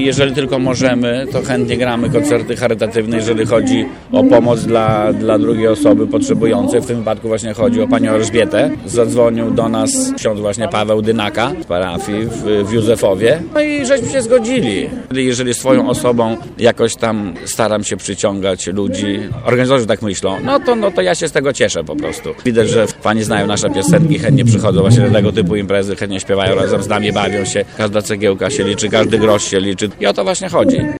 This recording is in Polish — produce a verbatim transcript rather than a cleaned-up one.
jeżeli tylko możemy, to chętnie gramy koncerty charytatywne, jeżeli chodzi o pomoc dla, dla drugiej osoby potrzebującej. W tym wypadku właśnie chodzi o panią Elżbietę. Zadzwonił do nas ksiądz właśnie Paweł Dynaka z parafii w, w Józefowie. No i żeśmy się zgodzili. Jeżeli swoją osobą jakoś tam staram się przyciągać ludzi, organizatorzy tak myślą, no to, no to ja się z tego cieszę po prostu. Widać, że fani znają nasze piosenki, chętnie przychodzą właśnie do tego typu imprezy, chętnie śpiewają razem z nami, bawią się. Każda cegiełka się liczy, każdy grosz się liczy i o to właśnie chodzi.